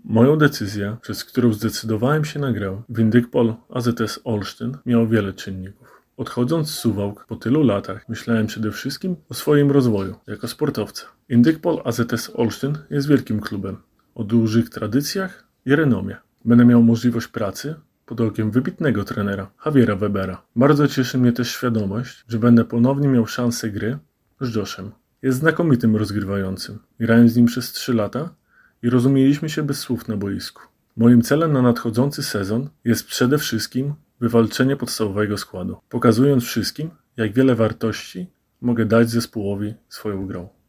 Moją decyzję, przez którą zdecydowałem się na grę w Indykpol AZS Olsztyn, miało wiele czynników. Odchodząc z Suwałk po tylu latach, myślałem przede wszystkim o swoim rozwoju jako sportowca. Indykpol AZS Olsztyn jest wielkim klubem o dużych tradycjach i renomie. Będę miał możliwość pracy pod okiem wybitnego trenera Javiera Webera. Bardzo cieszy mnie też świadomość, że będę ponownie miał szansę gry z Joshem. Jest znakomitym rozgrywającym. Grałem z nim przez 3 lata i rozumieliśmy się bez słów na boisku. Moim celem na nadchodzący sezon jest przede wszystkim wywalczenie podstawowego składu, pokazując wszystkim, jak wiele wartości mogę dać zespołowi swoją grą.